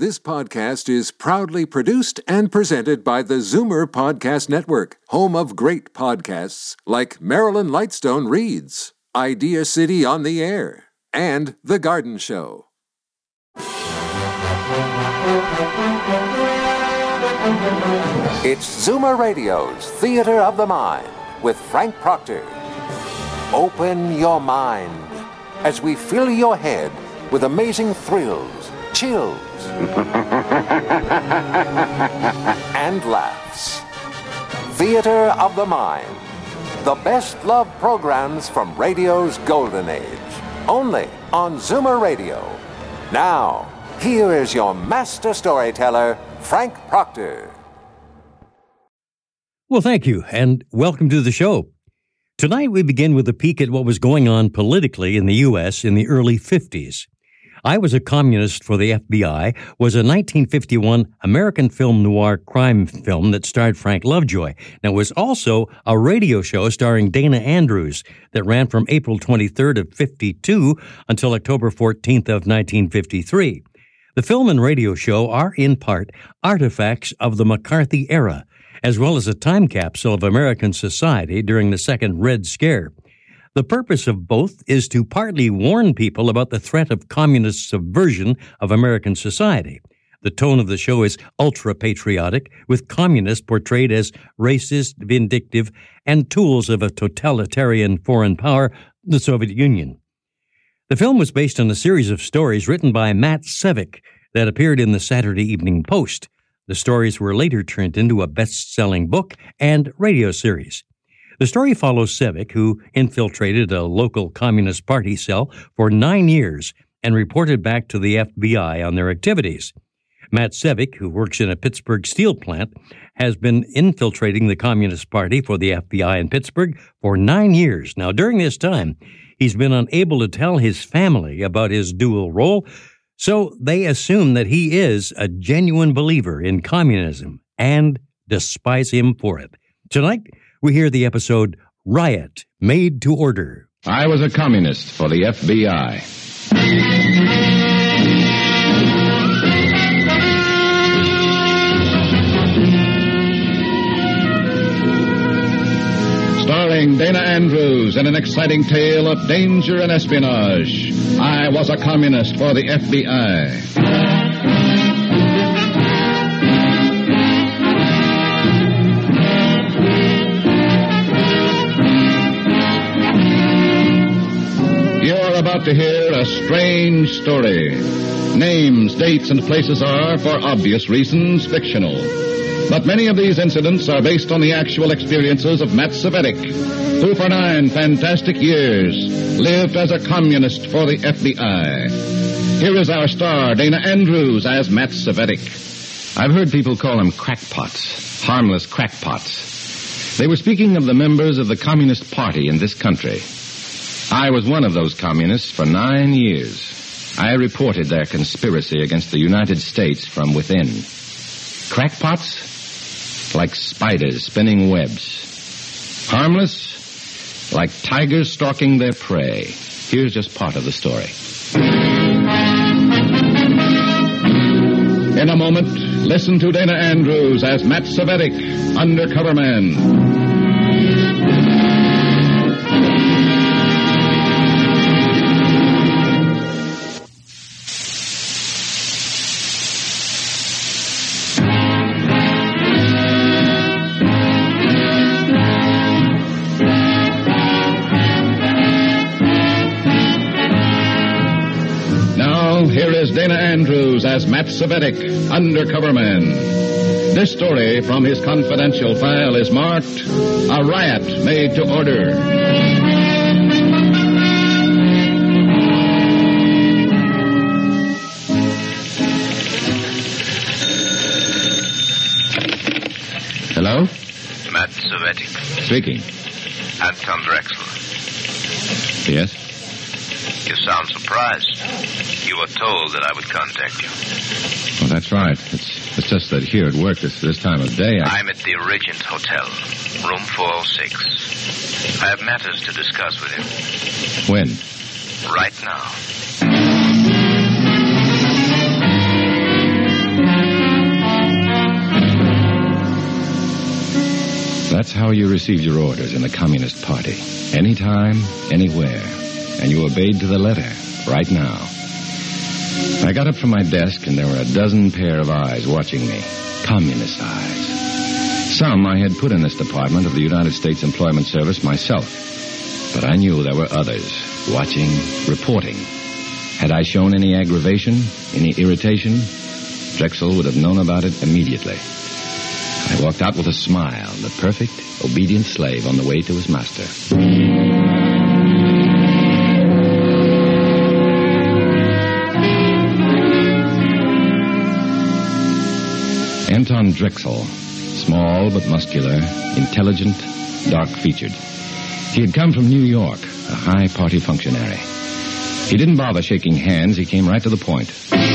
This podcast is proudly produced and presented by the Zoomer Podcast Network, home of great podcasts like Marilyn Lightstone Reads, Idea City on the Air, and The Garden Show. It's Zoomer Radio's Theater of the Mind with Frank Proctor. Open your mind as we fill your head with amazing thrills, chills, and laughs. Theater of the Mind. The best love programs from radio's golden age. Only on Zoomer Radio. Now, here is your master storyteller, Frank Proctor. Well, thank you, and welcome to the show. Tonight we begin with a peek at what was going on politically in the U.S. in the early 50s. I Was a Communist for the FBI was a 1951 American film noir crime film that starred Frank Lovejoy. Now, it was also a radio show starring Dana Andrews that ran from April 23rd of 52 until October 14th of 1953. The film and radio show are, in part, artifacts of the McCarthy era, as well as a time capsule of American society during the Second Red Scare. The purpose of both is to partly warn people about the threat of communist subversion of American society. The tone of the show is ultra-patriotic, with communists portrayed as racist, vindictive, and tools of a totalitarian foreign power, the Soviet Union. The film was based on a series of stories written by Matt Sevick that appeared in the Saturday Evening Post. The stories were later turned into a best-selling book and radio series. The story follows Sevick, who infiltrated a local Communist Party cell for 9 years and reported back to the FBI on their activities. Matt Sevick, who works in a Pittsburgh steel plant, has been infiltrating the Communist Party for the FBI in Pittsburgh for 9 years. Now, during this time, he's been unable to tell his family about his dual role, so they assume that he is a genuine believer in communism and despise him for it. Tonight, we hear the episode, Riot, Made to Order. I was a communist for the FBI. Starring Dana Andrews in an exciting tale of danger and espionage. I was a communist for the FBI. About to hear a strange story. Names, dates, and places are, for obvious reasons, fictional. But many of these incidents are based on the actual experiences of Matt Sevick, who for 9 fantastic years lived as a communist for the FBI. Here is our star, Dana Andrews, as Matt Sevick. I've heard people call them crackpots, harmless crackpots. They were speaking of the members of the Communist Party in this country. I was one of those communists for 9 years. I reported their conspiracy against the United States from within. Crackpots? Like spiders spinning webs. Harmless? Like tigers stalking their prey. Here's just part of the story. In a moment, listen to Dana Andrews as Matt Sevick, Undercover Man. Here is Dana Andrews as Matt Sevick, Undercover Man. This story from his confidential file is marked, A Riot Made to Order. Hello? Matt Sevick. Speaking. Anton Drexel. Yes? You sound surprised. You were told that I would contact you. Well, that's right. It's just that here at work this time of day, I'm at the Regent Hotel, room 406. I have matters to discuss with you. When? Right now. That's how you received your orders in the Communist Party. Anytime, anywhere. And you obeyed to the letter, right now. I got up from my desk, and there were a dozen pair of eyes watching me. Communist eyes. Some I had put in this department of the United States Employment Service myself. But I knew there were others, watching, reporting. Had I shown any aggravation, any irritation, Drexel would have known about it immediately. I walked out with a smile, the perfect, obedient slave on the way to his master. Anton Drexel, small but muscular, intelligent, dark-featured. He had come from New York, a high party functionary. He didn't bother shaking hands. He came right to the point.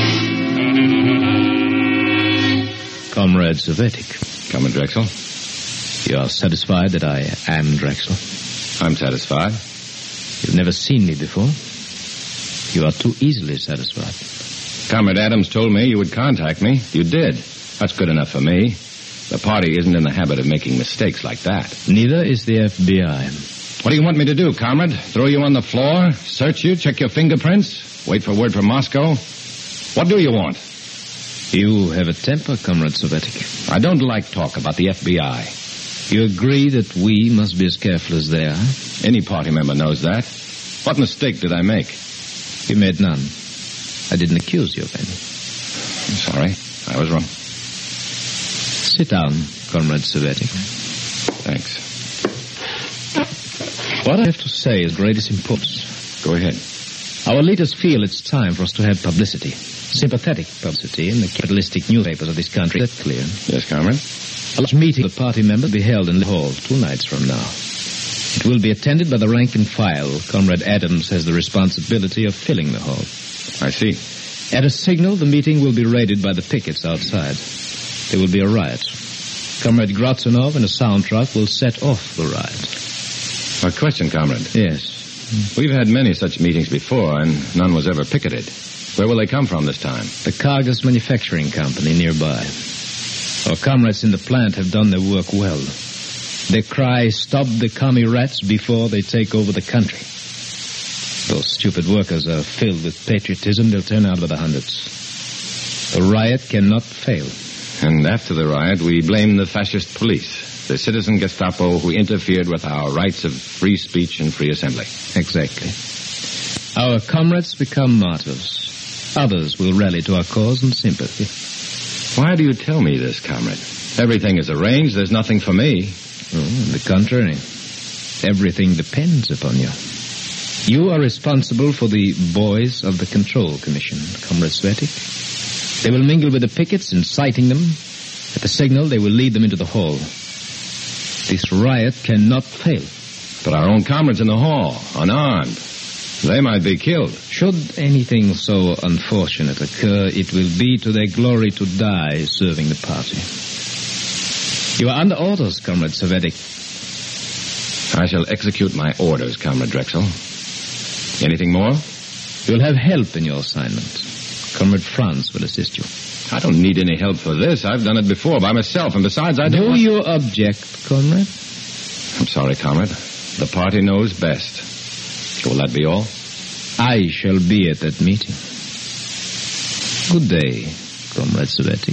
Comrade Savetic. Comrade Drexel. You are satisfied that I am Drexel? I'm satisfied. You've never seen me before. You are too easily satisfied. Comrade Adams told me you would contact me. You did. That's good enough for me. The party isn't in the habit of making mistakes like that. Neither is the FBI. What do you want me to do, comrade? Throw you on the floor? Search you? Check your fingerprints? Wait for word from Moscow? What do you want? You have a temper, Comrade Savetic. I don't like talk about the FBI. You agree that we must be as careful as they are? Any party member knows that. What mistake did I make? You made none. I didn't accuse you of any. I'm sorry. I was wrong. Sit down, Comrade Savetic. Thanks. What I have to say is greatest importance. Go ahead. Our leaders feel it's time for us to have publicity. Sympathetic publicity in the capitalistic newspapers of this country. That's clear. Yes, comrade. A large meeting of the party members will be held in the hall 2 nights from now. It will be attended by the rank and file. Comrade Adams has the responsibility of filling the hall. I see. At a signal, the meeting will be raided by the pickets outside. There will be a riot. Comrade Grotzinov and a sound truck will set off the riot. A question, comrade. Yes. We've had many such meetings before, and none was ever picketed. Where will they come from this time? The Kargas Manufacturing Company nearby. Our comrades in the plant have done their work well. They cry, "Stop the commie rats before they take over the country." Those stupid workers are filled with patriotism. They'll turn out by the hundreds. The riot cannot fail. And after the riot, we blame the fascist police, the citizen Gestapo who interfered with our rights of free speech and free assembly. Exactly. Our comrades become martyrs. Others will rally to our cause in sympathy. Why do you tell me this, comrade? Everything is arranged. There's nothing for me. Oh, on the contrary. Everything depends upon you. You are responsible for the boys of the Control Commission, Comrade Savetic. They will mingle with the pickets, inciting them. At the signal, they will lead them into the hall. This riot cannot fail. But our own comrades in the hall, unarmed, they might be killed. Should anything so unfortunate occur, it will be to their glory to die serving the party. You are under orders, Comrade Savetic. I shall execute my orders, Comrade Drexel. Anything more? You'll have help in your assignment. Comrade Franz will assist you. I don't need any help for this. I've done it before by myself, and besides, I don't... Do you object, Comrade? I'm sorry, comrade. The party knows best. Will that be all? I shall be at that meeting. Good day, Comrade Savetic.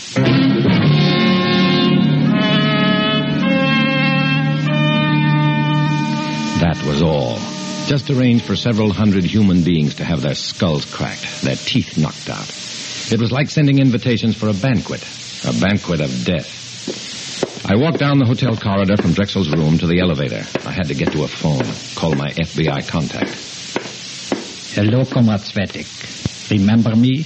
That was all. Just arranged for several hundred human beings to have their skulls cracked, their teeth knocked out. It was like sending invitations for a banquet of death. I walked down the hotel corridor from Drexel's room to the elevator. I had to get to a phone, call my FBI contact. Hello, Comrade Savetic. Remember me?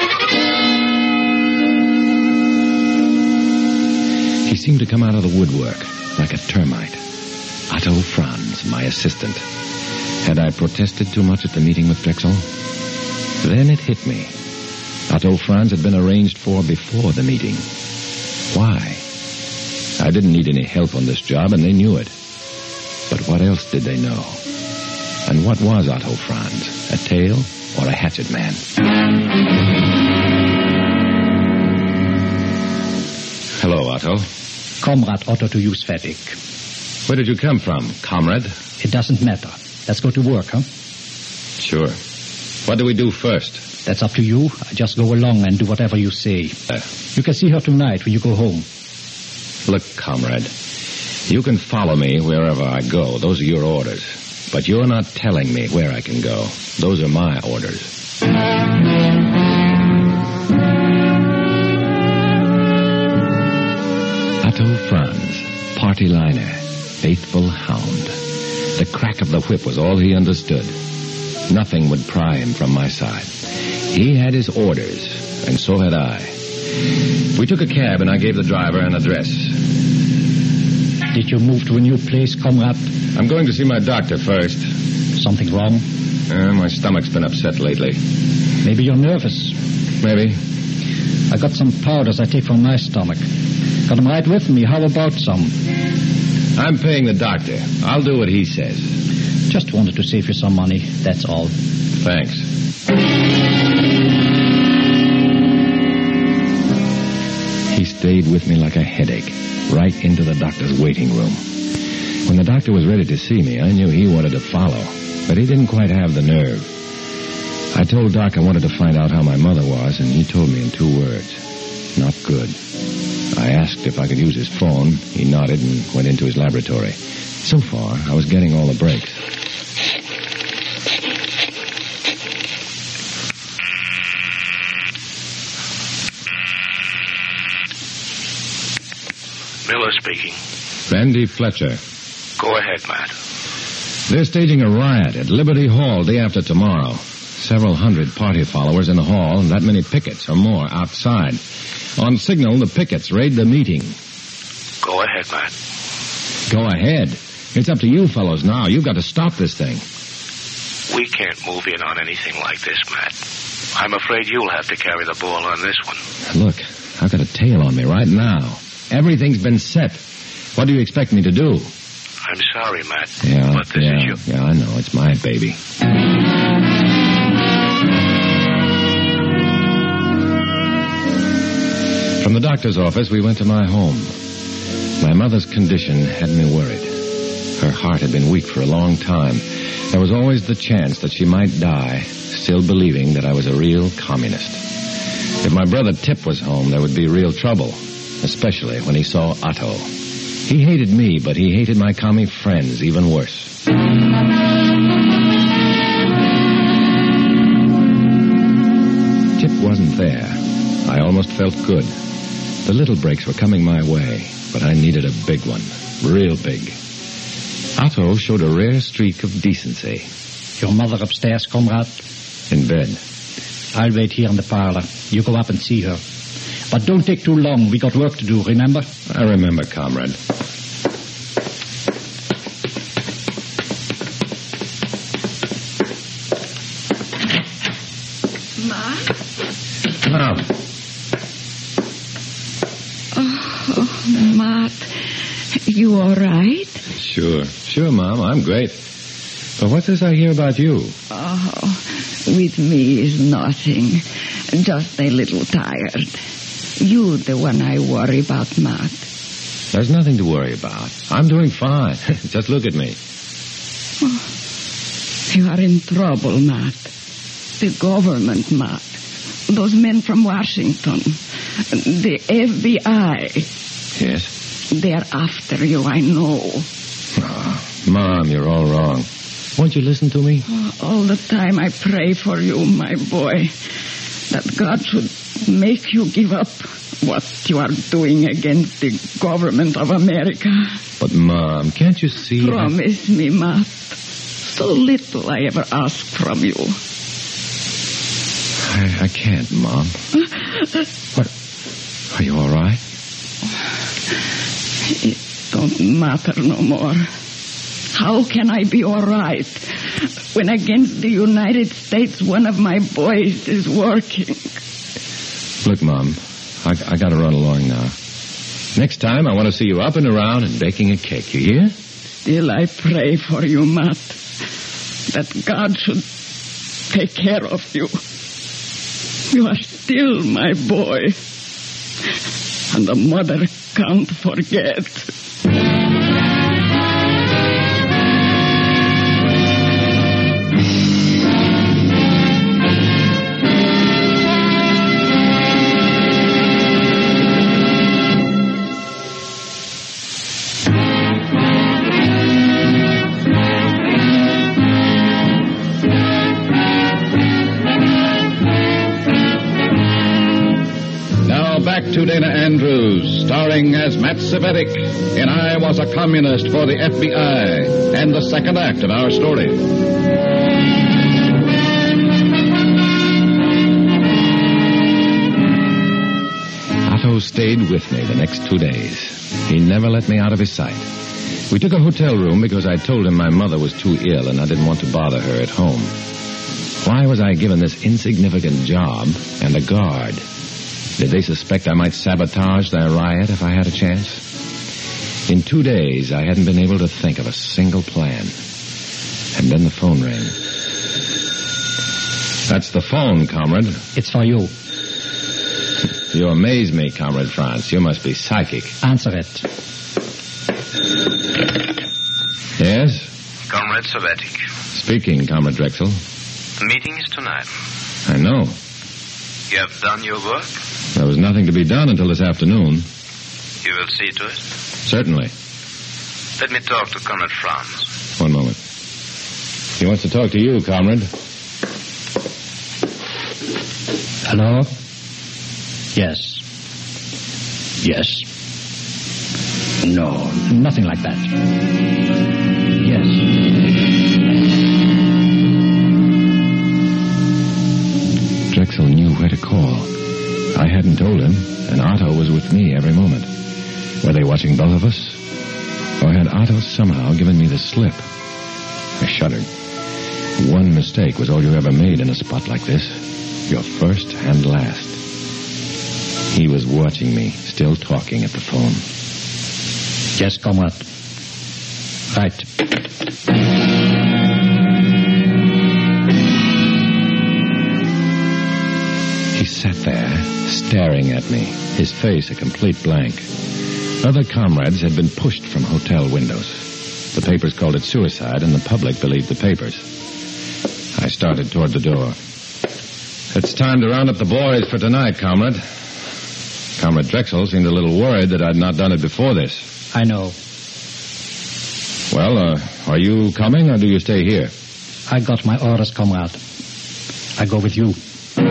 He seemed to come out of the woodwork, like a termite. Otto Franz, my assistant. Had I protested too much at the meeting with Drexel? Then it hit me. Otto Franz had been arranged for before the meeting. Why? I didn't need any help on this job, and they knew it. But what else did they know? And what was Otto Franz? A tail or a hatchet man? Hello, Otto. Comrade Otto to you, Svetic. Where did you come from, comrade? It doesn't matter. Let's go to work, huh? Sure. What do we do first? That's up to you. I just go along and do whatever you say. You can see her tonight when you go home. Look, comrade, you can follow me wherever I go. Those are your orders. But you're not telling me where I can go. Those are my orders. Otto Franz, party liner, faithful hound. The crack of the whip was all he understood. Nothing would pry him from my side. He had his orders, and so had I. We took a cab, and I gave the driver an address. Did you move to a new place, comrade? I'm going to see my doctor first. Something wrong? My stomach's been upset lately. Maybe you're nervous. Maybe. I got some powders I take for my stomach. Got them right with me. How about some? I'm paying the doctor. I'll do what he says. Just wanted to save you some money, that's all. Thanks. He stayed with me like a headache, right into the doctor's waiting room. When the doctor was ready to see me, I knew he wanted to follow, but he didn't quite have the nerve. I told Doc I wanted to find out how my mother was, and he told me in 2 words. Not good. I asked if I could use his phone. He nodded and went into his laboratory. So far, I was getting all the breaks. Miller speaking. Randy Fletcher. Go ahead, Matt. They're staging a riot at Liberty Hall day after tomorrow. Several hundred party followers in the hall and that many pickets or more outside. On signal, the pickets raid the meeting. Go ahead, Matt. Go ahead. It's up to you fellows now. You've got to stop this thing. We can't move in on anything like this, Matt. I'm afraid you'll have to carry the ball on this one. Look, I've got a tail on me right now. Everything's been set. What do you expect me to do? I'm sorry, Matt. But this is your... Yeah, I know. It's my baby. From the doctor's office, we went to my home. My mother's condition had me worried. Her heart had been weak for a long time. There was always the chance that she might die, still believing that I was a real communist. If my brother Tip was home, there would be real trouble, especially when he saw Otto. He hated me, but he hated my commie friends even worse. Tip wasn't there. I almost felt good. The little breaks were coming my way, but I needed a big one, real big. Otto showed a rare streak of decency. Your mother upstairs, comrade? In bed. I'll wait here in the parlor. You go up and see her. But don't take too long. We got work to do, remember? I remember, comrade. Ma? Now. Oh, Matt, you all right? Sure, Mom, I'm great. But what's this I hear about you? Oh, with me is nothing. Just a little tired. You the one I worry about, Matt. There's nothing to worry about. I'm doing fine. Just look at me. Oh, you are in trouble, Matt. The government, Matt. Those men from Washington. The FBI. Yes? They are after you, I know. Oh, Mom, you're all wrong. Won't you listen to me? All the time I pray for you, my boy, that God should make you give up what you are doing against the government of America. But, Mom, can't you see... Promise me, Matt. So little I ever ask from you. I can't, Mom. What? Are you all right? It don't matter no more. How can I be all right when against the United States one of my boys is working? Look, Mom, I got to run along now. Next time, I want to see you up and around and baking a cake. You hear? Still, I pray for you, Matt, that God should take care of you. You are still my boy. And the mother can't forget. Back to Dana Andrews, starring as Matt Cvetic in I Was a Communist for the FBI, and the second act of our story. Otto stayed with me the next 2 days. He never let me out of his sight. We took a hotel room because I told him my mother was too ill and I didn't want to bother her at home. Why was I given this insignificant job and a guard? Did they suspect I might sabotage their riot if I had a chance? In 2 days, I hadn't been able to think of a single plan. And then the phone rang. That's the phone, comrade. It's for you. You amaze me, Comrade Franz. You must be psychic. Answer it. Yes? Comrade Cvetic. Speaking, Comrade Drexel. The meeting is tonight. I know. You have done your work? There was nothing to be done until this afternoon. You will see to it? Certainly. Let me talk to Comrade Franz. One moment. He wants to talk to you, comrade. Hello? Yes. Yes. No, nothing like that. Yes. Drexel knew where to call. I hadn't told him, and Otto was with me every moment. Were they watching both of us? Or had Otto somehow given me the slip? I shuddered. One mistake was all you ever made in a spot like this. Your first and last. He was watching me, still talking at the phone. Yes, comrade. Right. He sat there, staring at me, his face a complete blank. Other comrades had been pushed from hotel windows. The papers called it suicide, and the public believed the papers. I started toward the door. It's time to round up the boys for tonight, comrade. Comrade Drexel seemed a little worried that I'd not done it before this. I know. Well, are you coming, or do you stay here? I got my orders, comrade. I go with you.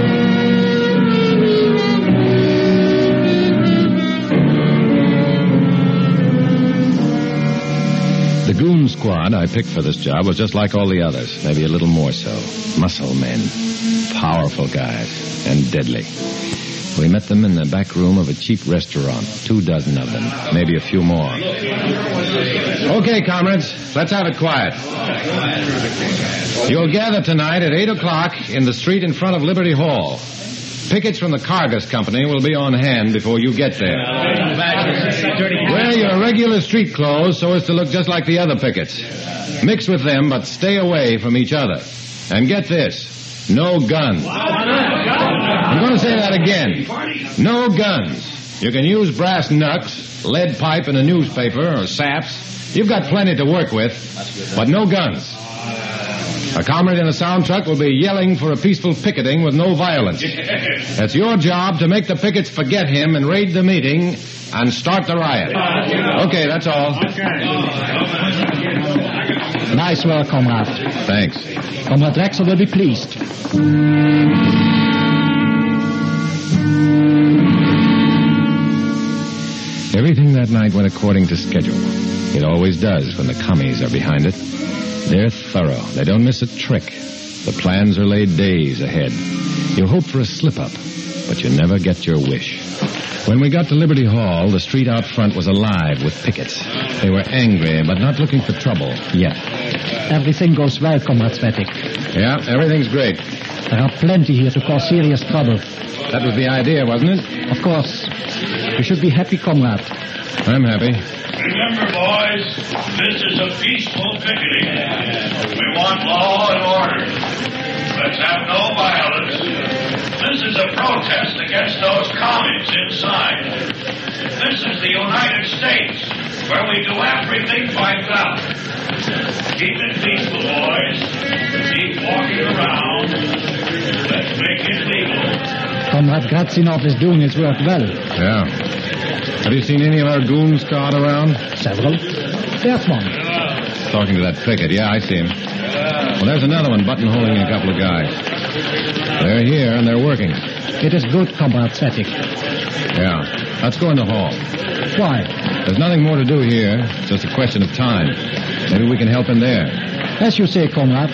The goon squad I picked for this job was just like all the others, maybe a little more so. Muscle men, powerful guys, and deadly. We met them in the back room of a cheap restaurant, 24 of them, maybe a few more. Okay, comrades, let's have it quiet. You'll gather tonight at 8 o'clock in the street in front of Liberty Hall. Pickets from the Cargus Company will be on hand before you get there. Wear your regular street clothes so as to look just like the other pickets. Mix with them, but stay away from each other. And get this, no guns. I'm going to say that again. No guns. You can use brass knucks, lead pipe in a newspaper, or saps. You've got plenty to work with, but no guns. A comrade in a sound truck will be yelling for a peaceful picketing with no violence. It's your job to make the pickets forget him and raid the meeting and start the riot. Okay, that's all. Nice work, comrade. Thanks. Comrade Drexel will be pleased. Everything that night went according to schedule. It always does when the commies are behind it. They're thorough. They don't miss a trick. The plans are laid days ahead. You hope for a slip-up, but you never get your wish. When we got to Liberty Hall, the street out front was alive with pickets. They were angry, but not looking for trouble yet. Everything goes well, Comrade Cvetic. Yeah, everything's great. There are plenty here to cause serious trouble. That was the idea, wasn't it? Of course. You should be happy, comrade. I'm happy. Remember, boys, this is a peaceful picketing. We want law and order. Let's have no violence. This is a protest against those commies inside. This is the United where we do everything by ballot. Keep it peaceful, boys. Keep walking around. Let's make it legal. Comrade Gratzinov is doing his work well. Yeah. Have you seen any of our goons scout around? Several. There's one. Talking to that Pickett. Yeah, I see him. Well, there's another one buttonholing a couple of guys. They're here and they're working. It is good, Comrade Svetik. Yeah. Let's go in the hall. Why? There's nothing more to do here. It's just a question of time. Maybe we can help in there. As you say, Comrade.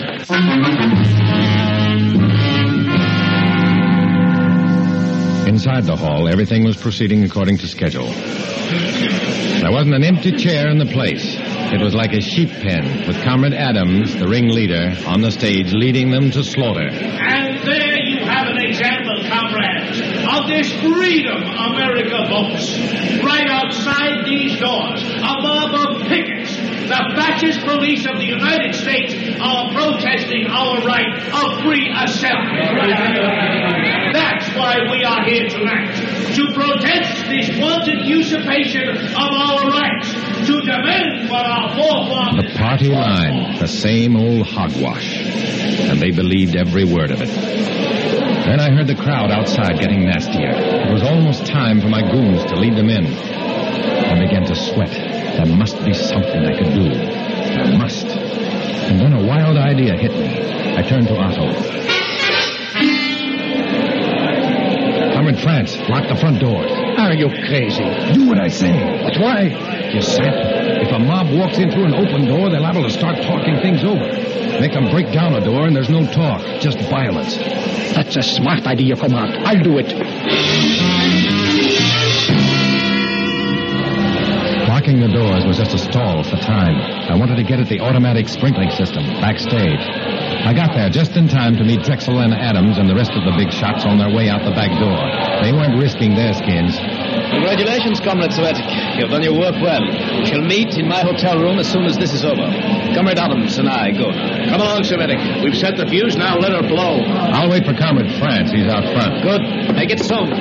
Inside the hall, everything was proceeding according to schedule. There wasn't an empty chair in the place. It was like a sheep pen, with Comrade Adams, the ringleader, on the stage leading them to slaughter. And there you have an example, comrades, of this freedom America boasts. Right outside these doors, a mob of pickets, the fascist police of the United States, are protesting our right of free assembly. That's why we are here tonight, to protest this wanton usurpation of our rights, to demand what our forefathers... The party line, the same old hogwash. And they believed every word of it. Then I heard the crowd outside getting nastier. It was almost time for my goons to lead them in. I began to sweat. There must be something I could do. There must. And then a wild idea hit me. I turned to Otto. Comrade France, lock the front doors. Are you crazy? Do what I say. But why? You sap. If a mob walks in through an open door, they're liable to start talking things over. Make them break down a door and there's no talk, just violence. That's a smart idea, Comrade. I'll do it. Locking the doors was just a stall for time. I wanted to get at the automatic sprinkling system, backstage. I got there just in time to meet Drexel and Adams and the rest of the big shots on their way out the back door. They weren't risking their skins. Congratulations, Comrade Svetik. You've done your work well. We shall meet in my hotel room as soon as this is over. Comrade Adams and I go. Come along, Svetik. We've set the fuse, now let her blow. I'll wait for Comrade France. He's out front. Good. Make it soon.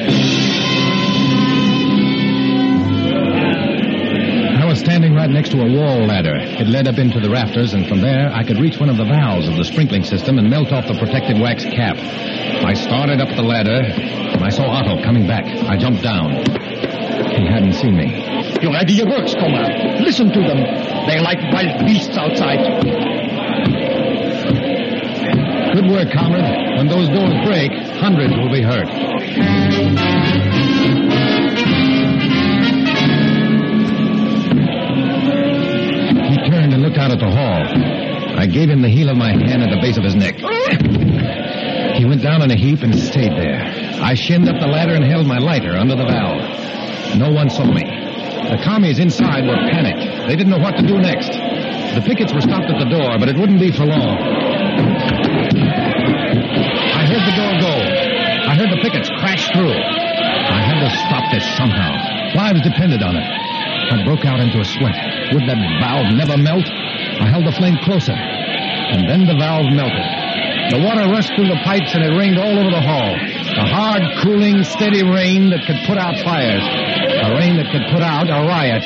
I was standing right next to a wall ladder. It led up into the rafters, and from there I could reach one of the valves of the sprinkling system and melt off the protective wax cap. I started up the ladder, and I saw Otto coming back. I jumped down. He hadn't seen me. Your idea works, Comrade. Listen to them. They're like wild beasts outside. Good work, comrade. When those doors break, hundreds will be hurt. He turned and looked out at the hall. I gave him the heel of my hand at the base of his neck. He went down in a heap and stayed there. I shinned up the ladder and held my lighter under the valve. No one saw me. The commies inside were panicked. They didn't know what to do next. The pickets were stopped at the door, but it wouldn't be for long. I heard the door go. I heard the pickets crash through. I had to stop this somehow. Lives depended on it. I broke out into a sweat. Would that valve never melt? I held the flame closer. And then the valve melted. The water rushed through the pipes and it rained all over the hall. A hard, cooling, steady rain that could put out fires. A rain that could put out a riot.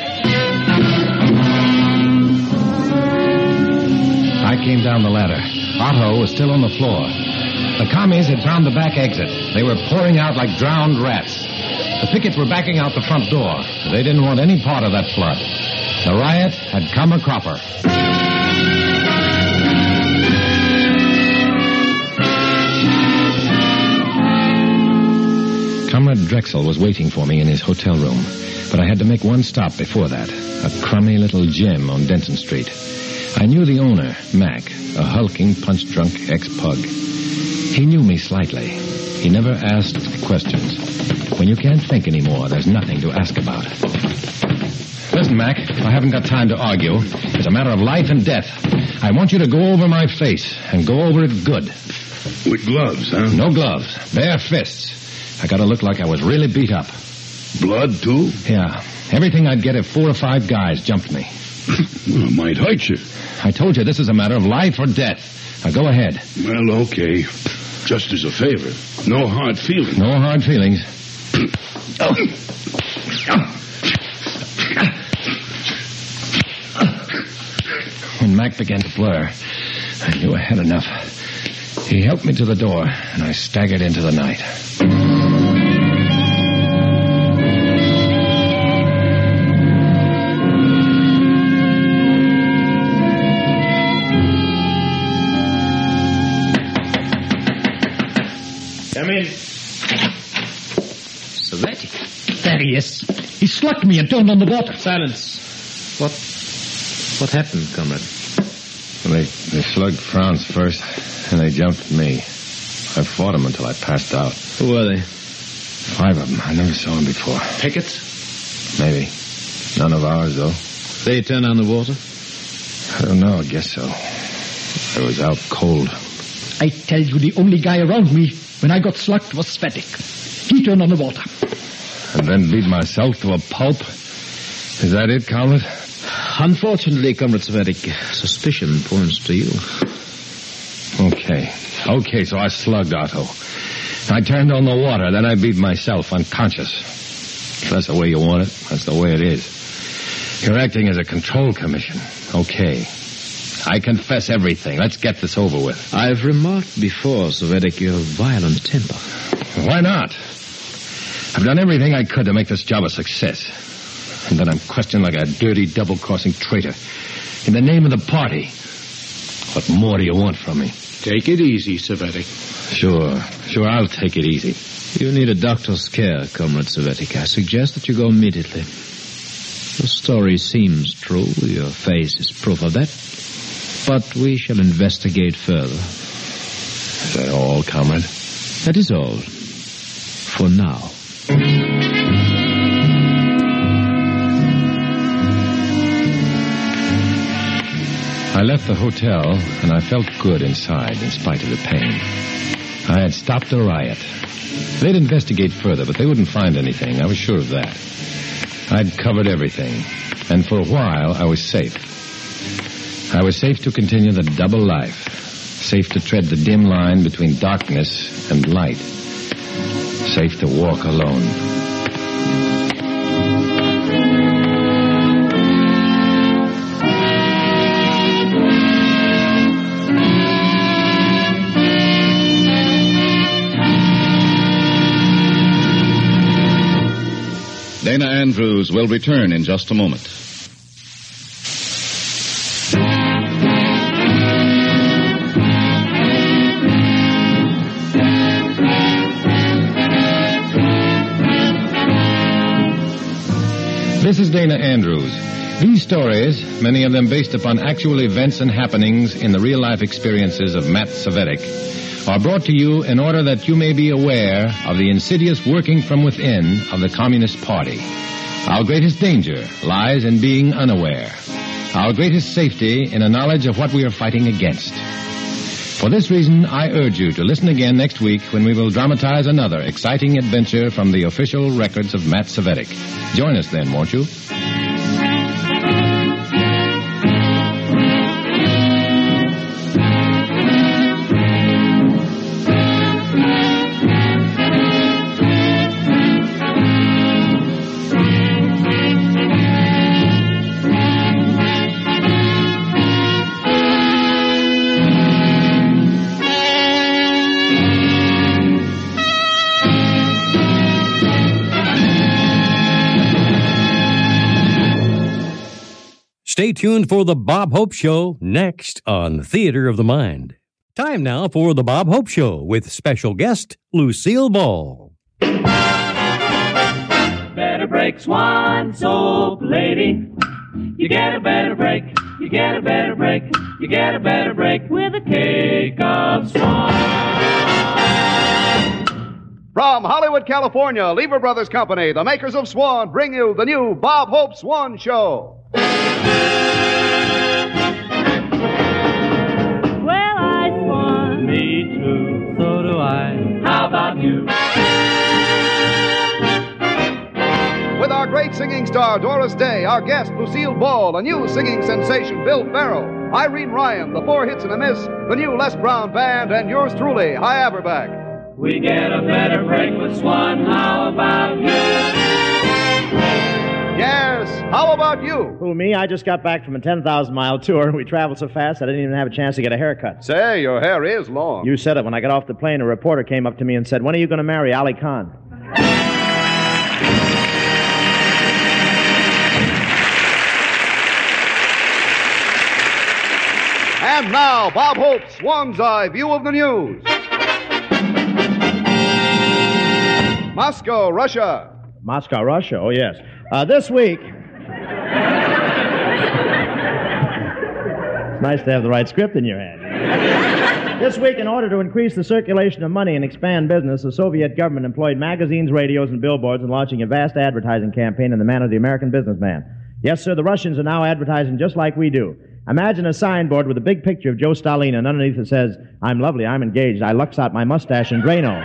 I came down the ladder. Otto was still on the floor. The commies had found the back exit. They were pouring out like drowned rats. The pickets were backing out the front door. They didn't want any part of that flood. The riot had come a cropper. Comrade Drexel was waiting for me in his hotel room, but I had to make one stop before that, a crummy little gym on Denton Street. I knew the owner, Mac, a hulking, punch-drunk ex-pug. He knew me slightly. He never asked questions. When you can't think anymore, there's nothing to ask about. Listen, Mac, I haven't got time to argue. It's a matter of life and death. I want you to go over my face, and go over it good. With gloves, huh? No gloves. Bare fists. I gotta look like I was really beat up. Blood, too? Yeah. Everything I'd get if 4 or 5 guys jumped me. Well, it might hurt you. I told you this is a matter of life or death. Now go ahead. Well, okay. Just as a favor. No hard feelings. No hard feelings. Mac began to blur. I knew I had enough. He helped me to the door, and I staggered into the night. Come in. Savetic. There he is. He slugged me and turned on the water. Silence. What happened, comrade? Well, they slugged Franz first, and they jumped at me. I fought them until I passed out. Who were they? 5 of them. I never saw them before. Pickets? Maybe. None of ours, though. They turned on the water? I don't know. I guess so. I was out cold. I tell you, the only guy around me when I got slugged was Svetic. He turned on the water. And then beat myself to a pulp? Is that it, comrade? Unfortunately, Comrade Savetic, suspicion points to you. Okay, so I slugged Otto. I turned on the water, then I beat myself unconscious. If that's the way you want it, that's the way it is. You're acting as a control commission. Okay. I confess everything. Let's get this over with. I've remarked before, Savetic, you have violent temper. Why not? I've done everything I could to make this job a success. And then I'm questioned like a dirty, double-crossing traitor. In the name of the party. What more do you want from me? Take it easy, Savetic. Sure, I'll take it easy. You need a doctor's care, Comrade Savetic. I suggest that you go immediately. The story seems true. Your face is proof of that. But we shall investigate further. Is that all, comrade? That is all. For now. I left the hotel, and I felt good inside in spite of the pain. I had stopped a riot. They'd investigate further, but they wouldn't find anything. I was sure of that. I'd covered everything, and for a while I was safe. I was safe to continue the double life, safe to tread the dim line between darkness and light, safe to walk alone. Dana Andrews will return in just a moment. This is Dana Andrews. These stories, many of them based upon actual events and happenings in the real-life experiences of Matt Savetic, are brought to you in order that you may be aware of the insidious working from within of the Communist Party. Our greatest danger lies in being unaware. Our greatest safety in a knowledge of what we are fighting against. For this reason, I urge you to listen again next week when we will dramatize another exciting adventure from the official records of Matt Savetic. Join us then, won't you? Stay tuned for The Bob Hope Show next on Theater of the Mind. Time now for The Bob Hope Show with special guest Lucille Ball. Better break Swan soap, lady. You get a better break. You get a better break. You get a better break with a cake of Swan. From Hollywood, California, Lever Brothers Company, the makers of Swan, bring you the new Bob Hope Swan Show. Well, I swan. Me too. So do I. How about you? With our great singing star, Doris Day, our guest, Lucille Ball, a new singing sensation, Bill Farrell, Irene Ryan, the Four Hits and a Miss, the new Les Brown Band, and yours truly, Hi Averback. We get a better break with Swan. How about you? Yes, how about about you? Who, me? I just got back from a 10,000-mile tour, and we traveled so fast I didn't even have a chance to get a haircut. Say, your hair is long. You said it. When I got off the plane, a reporter came up to me and said, "When are you going to marry Ali Khan?" And now, Bob Hope's Swan's Eye View of the News. Moscow, Russia. Moscow, Russia. Oh, yes. This week... It's nice to have the right script in your hand. This week, in order to increase the circulation of money and expand business, the Soviet government employed magazines, radios, and billboards in launching a vast advertising campaign in the manner of the American businessman. Yes, sir, the Russians are now advertising just like we do. Imagine a signboard with a big picture of Joe Stalin, and underneath it says, "I'm lovely, I'm engaged, I lux out my mustache in Drano."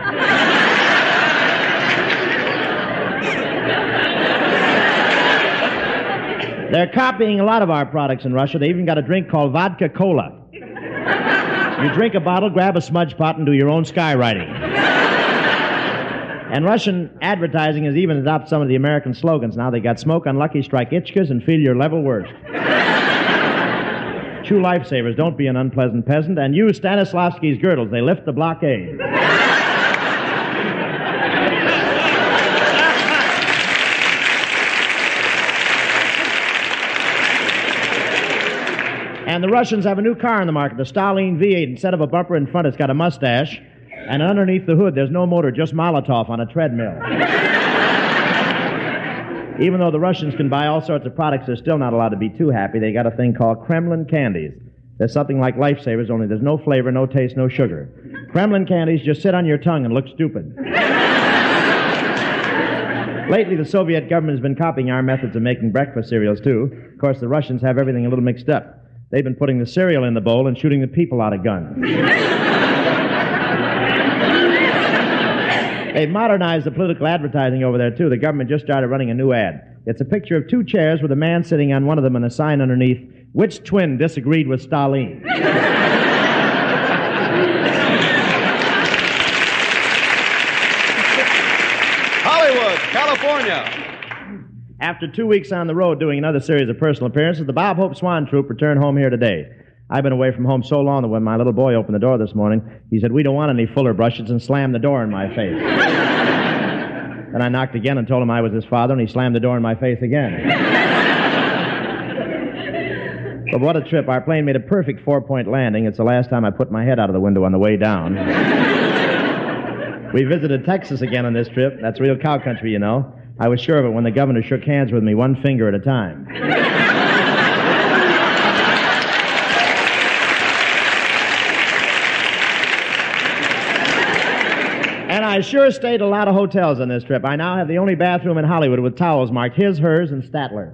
They're copying a lot of our products in Russia. They even got a drink called vodka cola. You drink a bottle, grab a smudge pot, and do your own skywriting. And Russian advertising has even adopted some of the American slogans. Now they got smoke unlucky, strike itchkas, and feel your level worst. Chew lifesavers, don't be an unpleasant peasant, and use Stanislavski's girdles. They lift the blockade. And the Russians have a new car in the market, the Stalin V8. Instead of a bumper in front, it's got a mustache. And underneath the hood, there's no motor, just Molotov on a treadmill. Even though the Russians can buy all sorts of products, they're still not allowed to be too happy. They got a thing called Kremlin candies. There's something like lifesavers, only there's no flavor, no taste, no sugar. Kremlin candies just sit on your tongue and look stupid. Lately, the Soviet government has been copying our methods of making breakfast cereals, too. Of course, the Russians have everything a little mixed up. They've been putting the cereal in the bowl and shooting the people out of guns. They've modernized the political advertising over there, too. The government just started running a new ad. It's a picture of two chairs with a man sitting on one of them and a sign underneath, "Which twin disagreed with Stalin?" Hollywood, California. After 2 weeks on the road doing another series of personal appearances, the Bob Hope Swan Troupe returned home here today. I've been away from home so long that when my little boy opened the door this morning, he said, "We don't want any Fuller brushes," and slammed the door in my face. Then I knocked again and told him I was his father, and he slammed the door in my face again. But what a trip. Our plane made a perfect 4-point landing. It's the last time I put my head out of the window on the way down. We visited Texas again on this trip. That's real cow country, you know. I was sure of it when the governor shook hands with me, one finger at a time. And I sure stayed at a lot of hotels on this trip. I now have the only bathroom in Hollywood with towels marked his, hers, and Statler.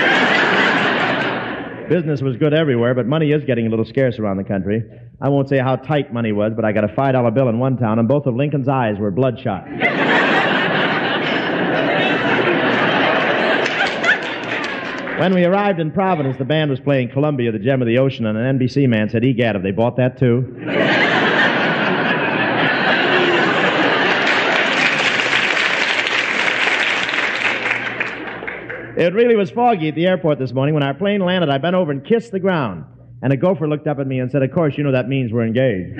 Business was good everywhere, but money is getting a little scarce around the country. I won't say how tight money was, but I got a $5 bill in one town, and both of Lincoln's eyes were bloodshot. When we arrived in Providence, the band was playing Columbia, the Gem of the Ocean, and an NBC man said, "Egad, have they bought that too?" It really was foggy at the airport this morning. When our plane landed, I bent over and kissed the ground. And a gopher looked up at me and said, "Of course, you know that means we're engaged."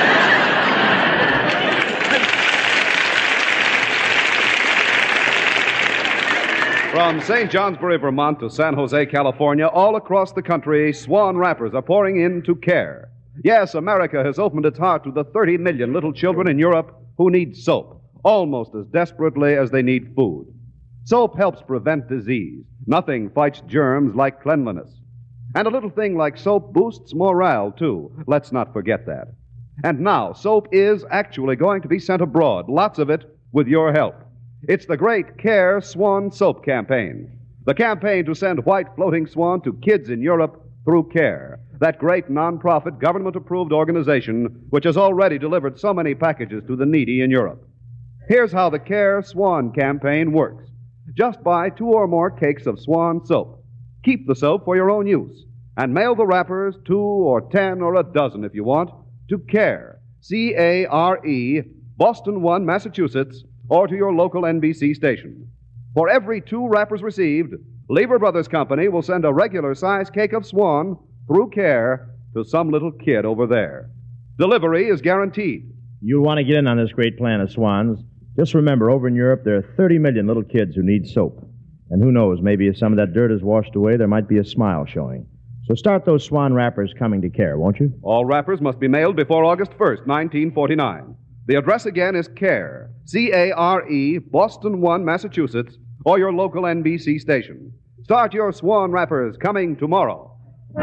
From St. Johnsbury, Vermont to San Jose, California, all across the country, Swan wrappers are pouring in to care. Yes, America has opened its heart to the 30 million little children in Europe who need soap, almost as desperately as they need food. Soap helps prevent disease. Nothing fights germs like cleanliness. And a little thing like soap boosts morale, too. Let's not forget that. And now, soap is actually going to be sent abroad, lots of it, with your help. It's the great Care Swan Soap campaign. The campaign to send white floating swan to kids in Europe through Care, that great non-profit, government-approved organization which has already delivered so many packages to the needy in Europe. Here's how the Care Swan campaign works. Just buy 2 or more cakes of Swan soap. Keep the soap for your own use. And mail the wrappers, 2 or 10 or a dozen if you want, to Care, C-A-R-E, Boston 1, Massachusetts, or to your local NBC station. For every 2 wrappers received, Lever Brothers Company will send a regular-sized cake of Swan through care to some little kid over there. Delivery is guaranteed. You want to get in on this great plan of Swan's. Just remember, over in Europe, there are 30 million little kids who need soap. And who knows, maybe if some of that dirt is washed away, there might be a smile showing. So start those Swan wrappers coming to care, won't you? All wrappers must be mailed before August 1st, 1949. The address again is CARE, C-A-R-E, Boston 1, Massachusetts, or your local NBC station. Start your Swan wrappers coming tomorrow.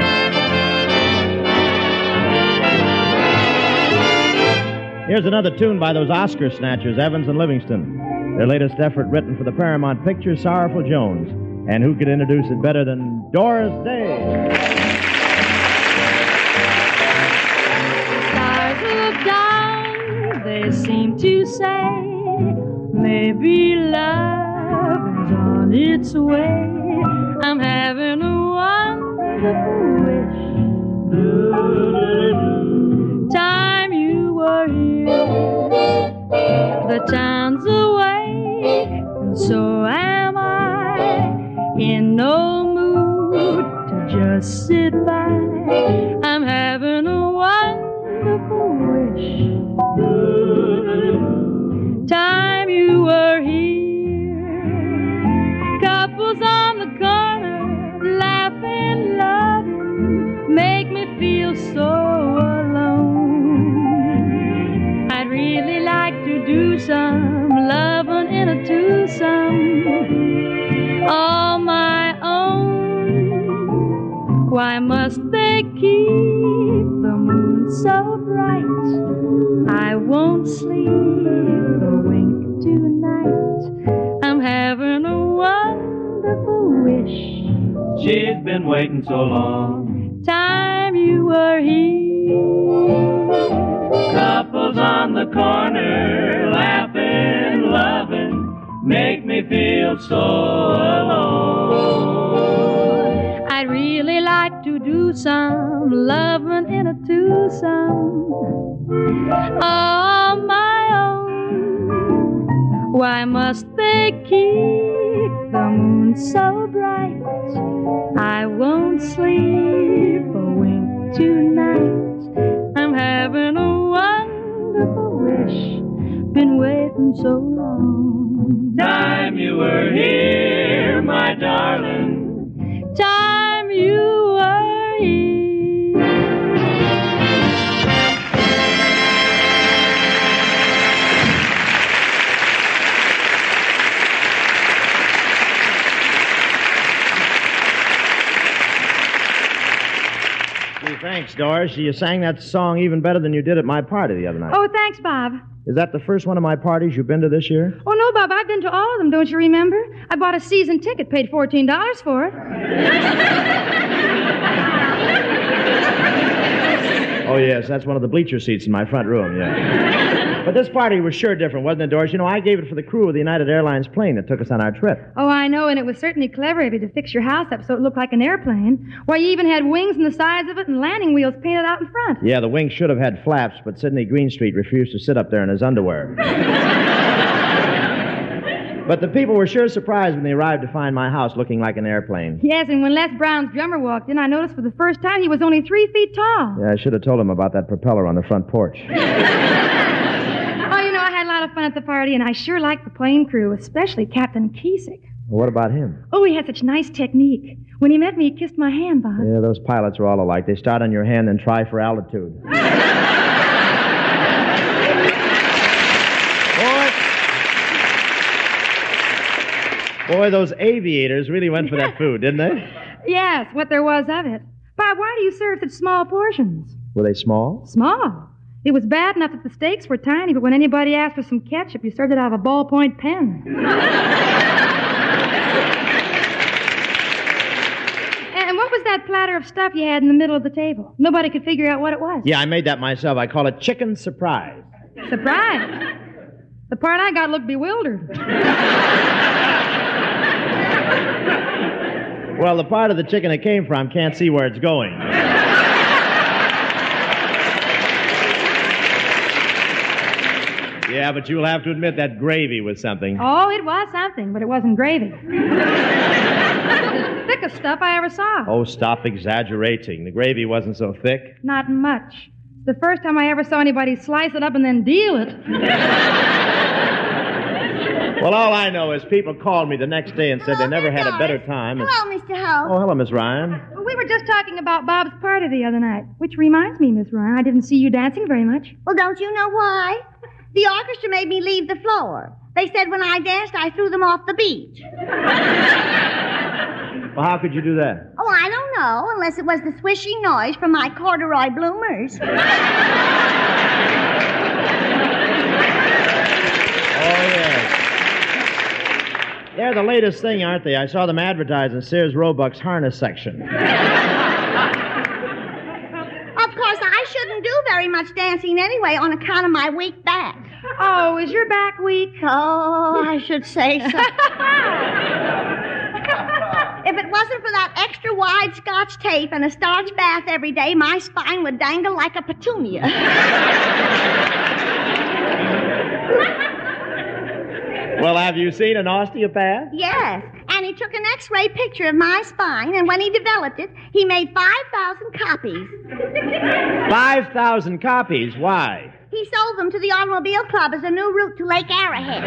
Here's another tune by those Oscar snatchers, Evans and Livingston. Their latest effort written for the Paramount picture, Sorrowful Jones. And who could introduce it better than Doris Day? Stars look down, they seem to say, maybe love is on its way. I'm having a wonderful wish. Time you were here, the town's awake, and so am I. In no mood to just sit by. I'm having a wonderful wish. Time you were here. Couples on the corner, laughing, loving, make me feel so alone. I'd really like to do some loving in a twosome. All my own. Why must they keep the moon so bright? I won't sleep a wink tonight. I'm having a wonderful wish. She's been waiting so long. Time you were here. Couples on the corner, laughing, loving, make me feel so alone. I'd really like to do some loving in a twosome. All my own. Why must they keep the moon so bright? I won't sleep a wink tonight. I'm having a wonderful wish. Been waiting so long. Time you were here, my darling. Time you were here. Gee, thanks, Doris. You sang that song even better than you did at my party the other night. Oh, thanks, Bob. Is that the first one of my parties you've been to this year? Oh, no, Bob, I've been to all of them, don't you remember? I bought a season ticket, paid $14 for it. Oh, yes, that's one of the bleacher seats in my front room, yeah. But this party was sure different, wasn't it, Doris? You know, I gave it for the crew of the United Airlines plane that took us on our trip. Oh, I know, and it was certainly clever of you to fix your house up so it looked like an airplane. Why, you even had wings in the sides of it and landing wheels painted out in front. Yeah, the wings should have had flaps, but Sidney Greenstreet refused to sit up there in his underwear. But the people were sure surprised when they arrived to find my house looking like an airplane. Yes, and when Les Brown's drummer walked in, I noticed for the first time he was only 3 feet tall. Yeah, I should have told him about that propeller on the front porch. Oh, you know, I had a lot of fun at the party, and I sure liked the plane crew, especially Captain Kiesick. Well, what about him? Oh, he had such nice technique. When he met me, he kissed my hand, Bob. Yeah, those pilots are all alike. They start on your hand and try for altitude. Boy, those aviators really went for that food, didn't they? Yes, what there was of it. Bob, why do you serve such small portions? Were they small? Small. It was bad enough that the steaks were tiny, but when anybody asked for some ketchup, you served it out of a ballpoint pen. And what was that platter of stuff you had in the middle of the table? Nobody could figure out what it was. Yeah, I made that myself. I call it chicken surprise. Surprise? The part I got looked bewildered. Well, the part of the chicken it came from can't see where it's going. Yeah, but you'll have to admit that gravy was something. Oh, it was something, but it wasn't gravy. The thickest stuff I ever saw. Oh, stop exaggerating. The gravy wasn't so thick. Not much. The first time I ever saw anybody slice it up and then deal it. Well, all I know is people called me the next day and said they never had a better time. Hello, Mr. Hope. Oh, hello, Miss Ryan. We were just talking about Bob's party the other night, which reminds me, Miss Ryan, I didn't see you dancing very much. Well, don't you know why? The orchestra made me leave the floor. They said when I danced, I threw them off the beach. Well, how could you do that? Oh, I don't know, unless it was the swishing noise from my corduroy bloomers. Oh, yes. They're the latest thing, aren't they? I saw them advertised in Sears Roebuck's harness section. Of course, I shouldn't do very much dancing anyway on account of my weak back. Oh, is your back weak? Oh, I should say so. If it wasn't for that extra wide Scotch tape and a starch bath every day, my spine would dangle like a petunia. Well, have you seen an osteopath? Yes, and he took an X-ray picture of my spine, and when he developed it, he made 5,000 copies. 5,000 copies? Why? He sold them to the Automobile Club as a new route to Lake Arrowhead.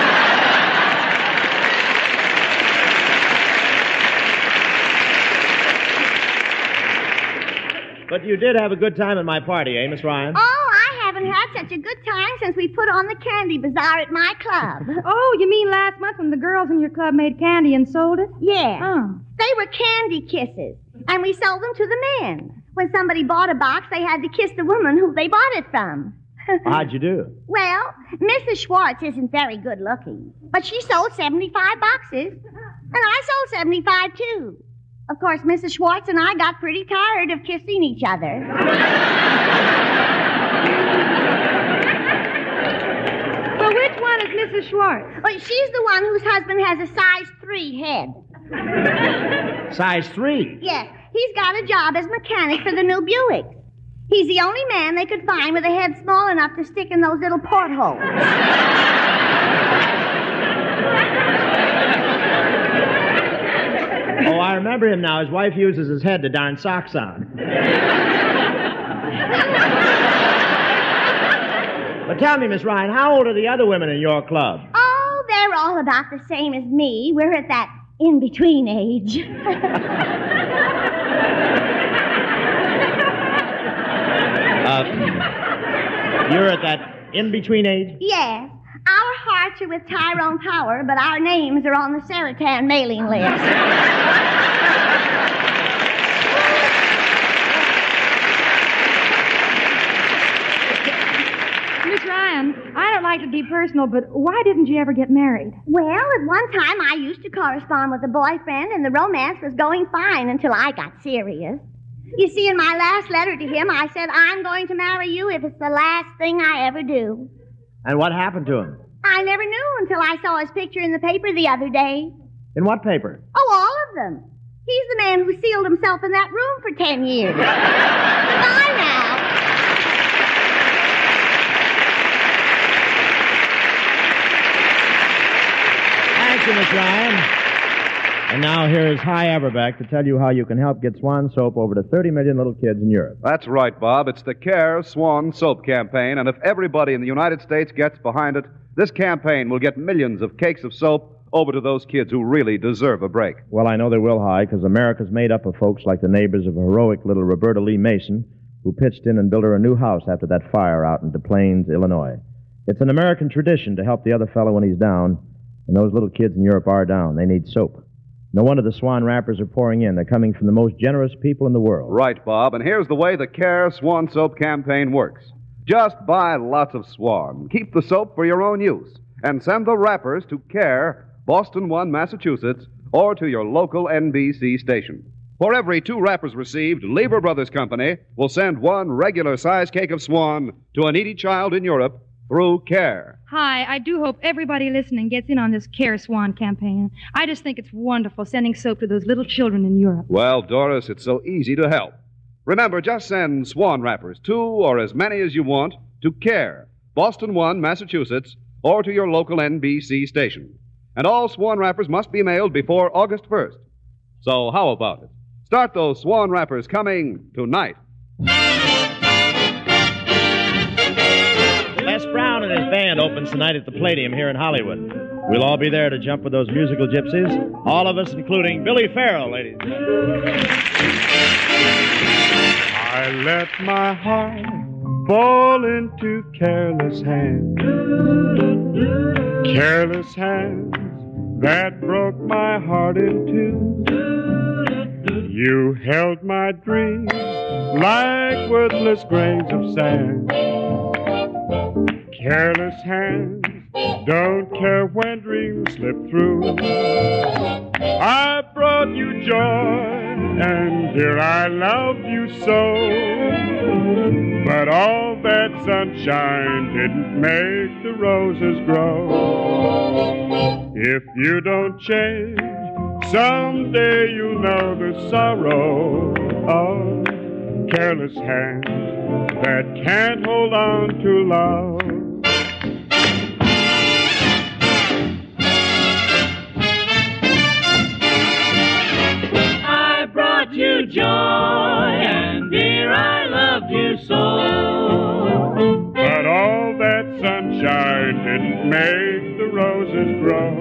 But you did have a good time at my party, eh, Miss Ryan? Oh, I haven't had such a good time since we put on the candy bazaar at my club. Oh, you mean last month when the girls in your club made candy and sold it? Yeah. Oh. They were candy kisses, and we sold them to the men. When somebody bought a box, they had to kiss the woman who they bought it from. How'd you do? Well, Mrs. Schwartz isn't very good looking, but she sold 75 boxes, and I sold 75 too. Of course, Mrs. Schwartz and I got pretty tired of kissing each other. Well, which one is Mrs. Schwartz? Well, she's the one whose husband has a size 3 head. Size 3? Yes, he's got a job as mechanic for the new Buick. He's the only man they could find with a head small enough to stick in those little portholes. Oh, I remember him now. His wife uses his head to darn socks on. But tell me, Miss Ryan, how old are the other women in your club? Oh, they're all about the same as me. We're at that in-between age. You're at that in-between age? Yes. Our hearts are with Tyrone Power, but our names are on the Seritan mailing list. Miss Ryan, I don't like to be personal, but why didn't you ever get married? Well, at one time I used to correspond with a boyfriend, and the romance was going fine until I got serious. You see, in my last letter to him, I said, I'm going to marry you if it's the last thing I ever do. And what happened to him? I never knew until I saw his picture in the paper the other day. In what paper? Oh, all of them. He's the man who sealed himself in that room for 10 years. Bye now. Thank you, Miss Ryan. And now here is Hy Averback to tell you how you can help get Swan soap over to 30 million little kids in Europe. That's right, Bob. It's the CARE Swan Soap campaign, and if everybody in the United States gets behind it, this campaign will get millions of cakes of soap over to those kids who really deserve a break. Well, I know they will, Hy, because America's made up of folks like the neighbors of heroic little Roberta Lee Mason, who pitched in and built her a new house after that fire out in Des Plaines, Illinois. It's an American tradition to help the other fellow when he's down, and those little kids in Europe are down. They need soap. No wonder the Swan wrappers are pouring in. They're coming from the most generous people in the world. Right, Bob, and here's the way the CARE Swan Soap campaign works. Just buy lots of Swan. Keep the soap for your own use. And send the wrappers to CARE, Boston 1, Massachusetts, or to your local NBC station. For every 2 wrappers received, Lever Brothers Company will send 1 regular-size cake of Swan to a needy child in Europe through CARE. Hi, I do hope everybody listening gets in on this CARE Swan campaign. I just think it's wonderful sending soap to those little children in Europe. Well, Doris, it's so easy to help. Remember, just send Swan wrappers, 2 or as many as you want, to CARE, Boston 1, Massachusetts, or to your local NBC station. And all Swan wrappers must be mailed before August 1st. So how about it? Start those Swan wrappers coming tonight. Les Brown and his band opens tonight at the Palladium here in Hollywood. We'll all be there to jump with those musical gypsies. All of us, including Billy Farrell, ladies. I let my heart fall into careless hands. Careless hands that broke my heart in two. You held my dreams like worthless grains of sand. Careless hands don't care when dreams slip through. I brought you joy, and dear, I love you so. But all that sunshine didn't make the roses grow. If you don't change, someday you'll know the sorrow of careless hands that can't hold on to love. I brought you joy, and dear, I loved you so. But all that sunshine didn't make the roses grow.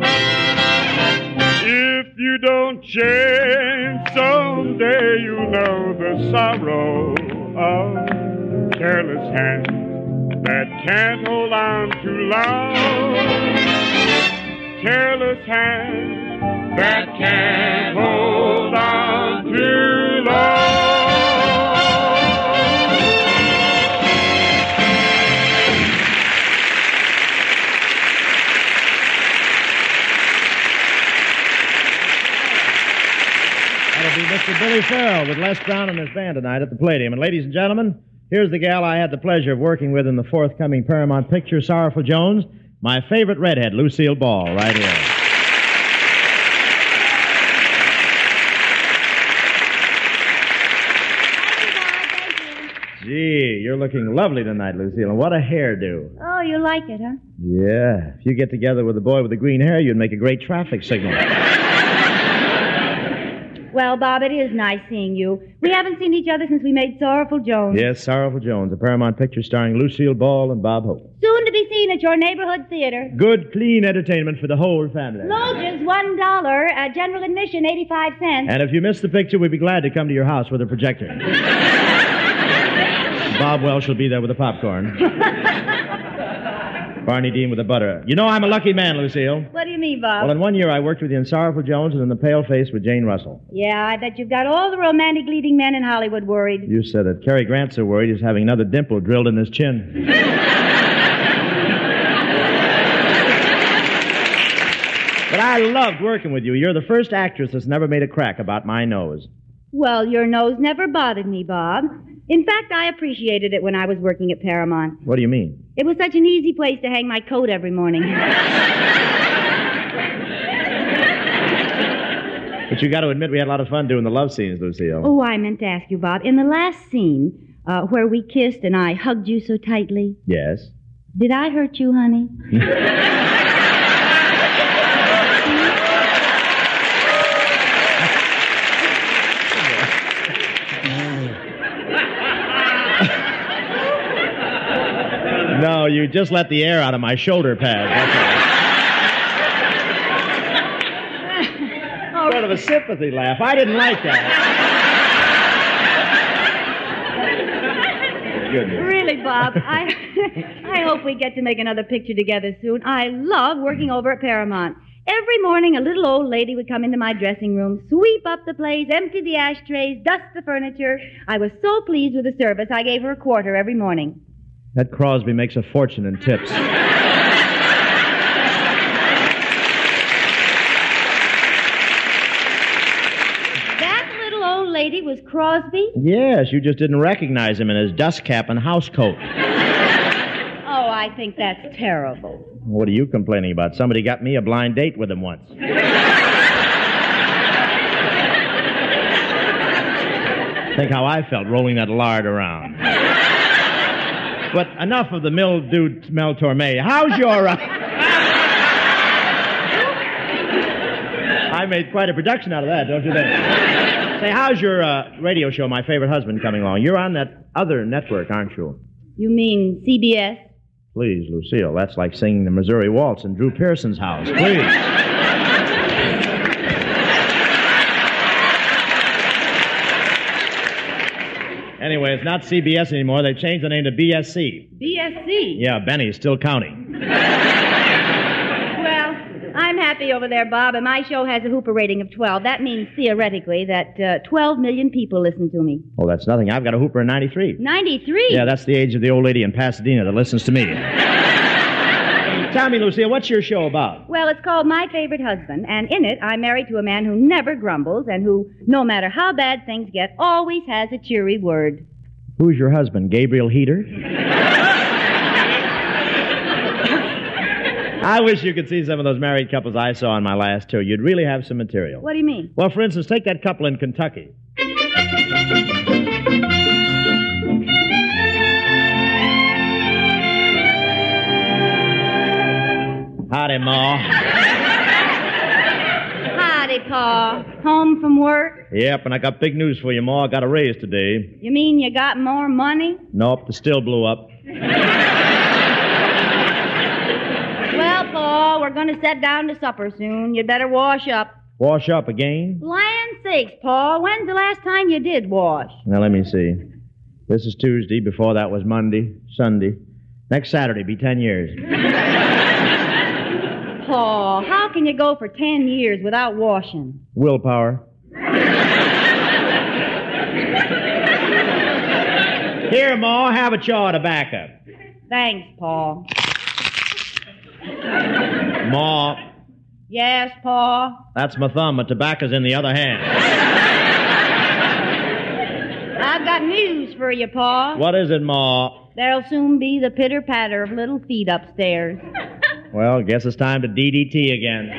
If you don't change, someday you'll know the sorrow of careless hands that can't hold on to love. Careless hands that can't hold on to love. That'll be Mr. Billy Farrell with Les Brown and his band tonight at the Palladium. And ladies and gentlemen, here's the gal I had the pleasure of working with in the forthcoming Paramount picture, Sorrowful Jones, my favorite redhead, Lucille Ball, right here. Gee, you're looking lovely tonight, Lucille, and what a hairdo. Oh, you like it, huh? Yeah, if you get together with the boy with the green hair, you'd make a great traffic signal. Well, Bob, it is nice seeing you. We haven't seen each other since we made Sorrowful Jones. Yes, Sorrowful Jones, a Paramount picture starring Lucille Ball and Bob Hope. Soon to be seen at your neighborhood theater. Good, clean entertainment for the whole family. Lodges, $1. General admission, 85 cents. And if you missed the picture, we'd be glad to come to your house with a projector. Bob Welsh will be there with the popcorn. Barney Dean with the butter. You know I'm a lucky man, Lucille. What do you mean, Bob? Well, in 1 year I worked with you in Sorrowful Jones and in The Pale Face with Jane Russell. Yeah, I bet you've got all the romantic leading men in Hollywood worried. You said it. Cary Grant's so worried he's having another dimple drilled in his chin. But I loved working with you. You're the first actress that's never made a crack about my nose. Well, your nose never bothered me, Bob. In fact, I appreciated it when I was working at Paramount. What do you mean? It was such an easy place to hang my coat every morning. But you got to admit we had a lot of fun doing the love scenes, Lucille. Oh, I meant to ask you, Bob. In the last scene, where we kissed and I hugged you so tightly, Yes. did I hurt you, honey? No, you just let the air out of my shoulder pad. That's all. Sort of a sympathy laugh. I didn't like that. Goodness. Really, Bob, I hope we get to make another picture together soon. I love working over at Paramount. Every morning, a little old lady would come into my dressing room, sweep up the place, empty the ashtrays, dust the furniture. I was so pleased with the service, I gave her a quarter every morning. That Crosby makes a fortune in tips. That little old lady was Crosby? Yes, you just didn't recognize him in his dust cap and house coat. Oh, I think that's terrible. What are you complaining about? Somebody got me a blind date with him once. Think how I felt rolling that lard around. But enough of the mildewed smell torme. How's your... I made quite a production out of that, don't you think? Say, how's your radio show, My Favorite Husband, coming along? You're on that other network, aren't you? You mean CBS? Please, Lucille, that's like singing the Missouri Waltz in Drew Pearson's house. Please. Anyway, it's not CBS anymore. They've changed the name to BSC. BSC? Yeah, Benny's still counting. Well, I'm happy over there, Bob, and my show has a Hooper rating of 12. That means, theoretically, that 12 million people listen to me. Oh, that's nothing. I've got a Hooper in 93. 93? Yeah, that's the age of the old lady in Pasadena that listens to me. Tell me, Lucille, what's your show about? Well, it's called My Favorite Husband, and in it, I'm married to a man who never grumbles and who, no matter how bad things get, always has a cheery word. Who's your husband, Gabriel Heater? I wish you could see some of those married couples I saw on my last tour. You'd really have some material. What do you mean? Well, for instance, take that couple in Kentucky. Howdy, Ma. Howdy, Pa. Home from work? Yep, and I got big news for you, Ma. I got a raise today. You mean you got more money? Nope, the still blew up. Well, Pa, we're going to sit down to supper soon. You'd better wash up. Wash up again? Land sakes, Pa. When's the last time you did wash? Now, let me see. This is Tuesday. Before that was Monday, Sunday. Next Saturday, be 10 years. Pa, how can you go for 10 years without washing? Willpower. Here, Ma, have a chaw of tobacco. Thanks, Pa. Ma. Yes, Pa? That's my thumb. My tobacco's in the other hand. I've got news for you, Pa. What is it, Ma? There'll soon be the pitter-patter of little feet upstairs. Well, guess it's time to DDT again.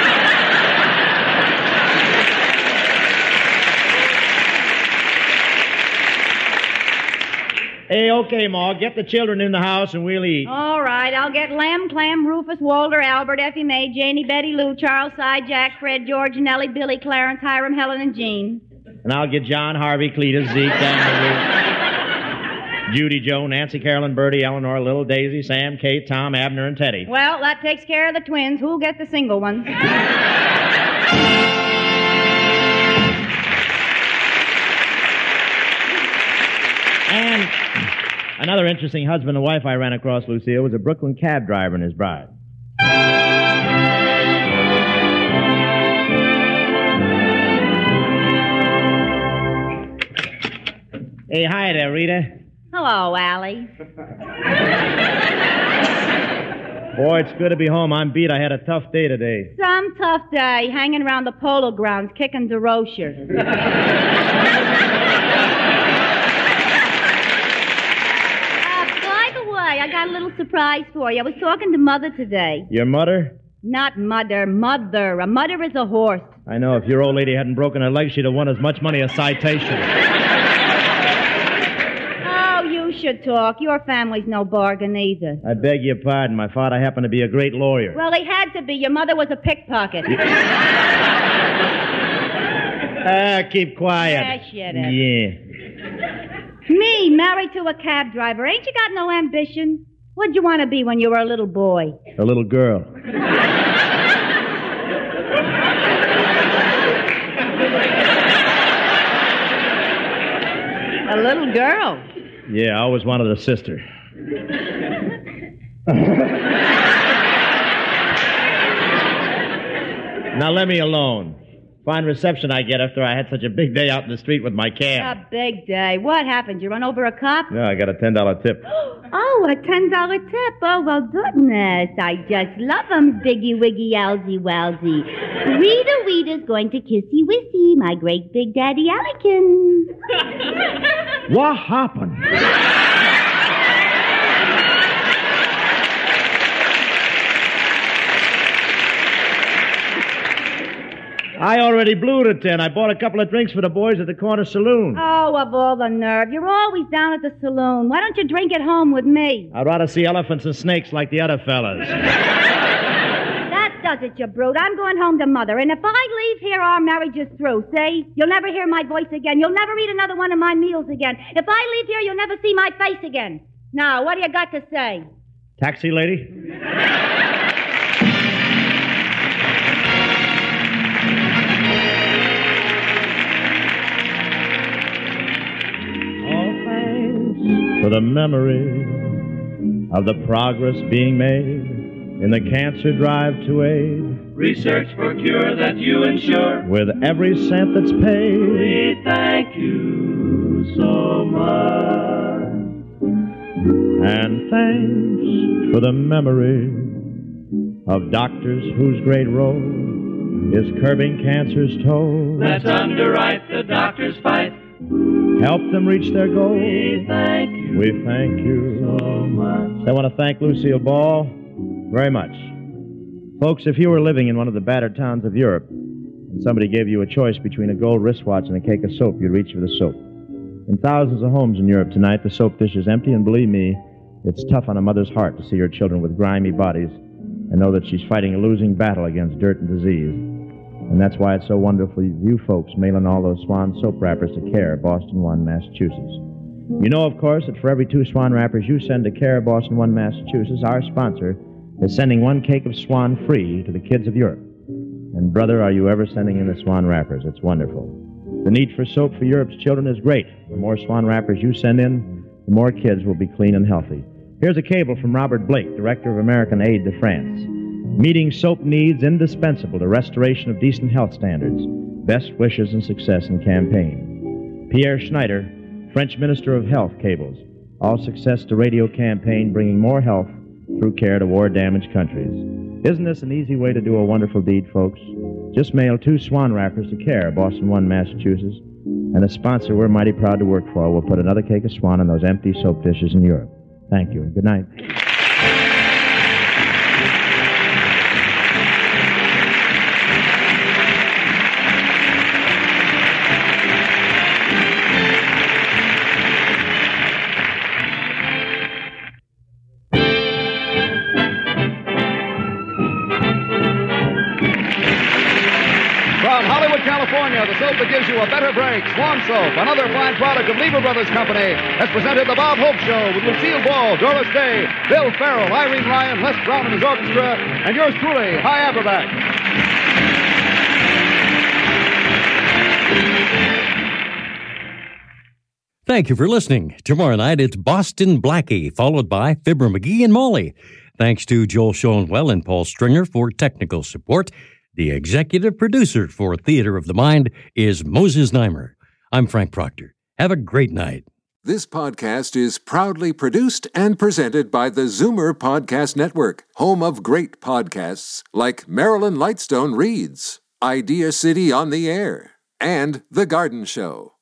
Hey, okay, Ma, get the children in the house and we'll eat. All right, I'll get Lem, Clem, Rufus, Walter, Albert, Effie, May, Janie, Betty, Lou, Charles, Cy, Jack, Fred, George, Nellie, Billy, Clarence, Hiram, Helen, and Jean. And I'll get John, Harvey, Cletus, Zeke, Dan, Judy, Joe, Nancy, Carolyn, Bertie, Eleanor, Little Daisy, Sam, Kate, Tom, Abner, and Teddy. Well, that takes care of the twins. Who'll get the single ones? And another interesting husband and wife I ran across, Lucille, was a Brooklyn cab driver and his bride. Hey, hi there, Rita. Hello, Allie. Boy, it's good to be home. I'm beat. I had a tough day today. Some tough day, hanging around the polo grounds, kicking DeRocher. By the way, I got a little surprise for you. I was talking to Mother today. Your mother? Not mother, mother. A mother is a horse. I know. If your old lady hadn't broken her leg, she'd have won as much money as citation. You should talk. Your family's no bargain either. I beg your pardon. My father happened to be a great lawyer. Well, he had to be. Your mother was a pickpocket. Keep quiet. Yeah, shut up. Yeah. Me, married to a cab driver. Ain't you got no ambition? What'd you want to be when you were a little boy? A little girl. A little girl? Yeah, I always wanted a sister. Now let me alone. Fine reception I get after I had such a big day out in the street with my cab. A big day. What happened? You run over a cop? No, I got a $10 tip. Oh, a $10 tip. Oh, well, goodness. I just love 'em, Biggie Wiggy Owlsy Wowsy. Rita's going to kissy wissy, my great big daddy Allikin. What happened? I already blew the 10. I bought a couple of drinks for the boys at the corner saloon. Oh, of all the nerve. You're always down at the saloon. Why don't you drink at home with me? I'd rather see elephants and snakes like the other fellas. That does it, you brute. I'm going home to Mother, and if I leave here, our marriage is through, see? You'll never hear my voice again. You'll never eat another one of my meals again. If I leave here, you'll never see my face again. Now, what do you got to say? Taxi lady? All thanks for the memory of the progress being made in the cancer drive to aid. Research for cure that you ensure. With every cent that's paid. We thank you so much. And thanks for the memory of doctors whose great role is curbing cancer's toll. Let's underwrite the doctor's fight. Help them reach their goal. We thank you. We thank you so much. I want to thank Lucille Ball very much. Folks, if you were living in one of the battered towns of Europe and somebody gave you a choice between a gold wristwatch and a cake of soap, you'd reach for the soap. In thousands of homes in Europe tonight, the soap dish is empty, and believe me, it's tough on a mother's heart to see her children with grimy bodies and know that she's fighting a losing battle against dirt and disease. And that's why it's so wonderful you folks mailing all those Swan soap wrappers to CARE, Boston 1, Massachusetts. You know, of course, that for every 2 Swan wrappers you send to CARE, Boston 1, Massachusetts, our sponsor is sending 1 cake of Swan free to the kids of Europe. And, brother, are you ever sending in the Swan wrappers? It's wonderful. The need for soap for Europe's children is great. The more Swan wrappers you send in, the more kids will be clean and healthy. Here's a cable from Robert Blake, Director of American Aid to France. Meeting soap needs indispensable to restoration of decent health standards. Best wishes and success in campaign. Pierre Schneider, French Minister of Health, cables. All success to radio campaign bringing more health through CARE to war-damaged countries. Isn't this an easy way to do a wonderful deed, folks? Just mail 2 Swan wrappers to CARE, Boston 1, Massachusetts, and a sponsor we're mighty proud to work for will put another cake of Swan in those empty soap dishes in Europe. Thank you, and good night. California, the soap that gives you a better break, Swan Soap, another fine product of Lever Brothers Company, has presented the Bob Hope Show with Lucille Ball, Doris Day, Bill Farrell, Irene Ryan, Les Brown and his orchestra, and yours truly, Hi Averback. Thank you for listening. Tomorrow night, it's Boston Blackie, followed by Fibber McGee and Molly. Thanks to Joel Schoenwell and Paul Stringer for technical support. The executive producer for Theater of the Mind is Moses Neimer. I'm Frank Proctor. Have a great night. This podcast is proudly produced and presented by the Zoomer Podcast Network, home of great podcasts like Marilyn Lightstone Reads, Idea City on the Air, and The Garden Show.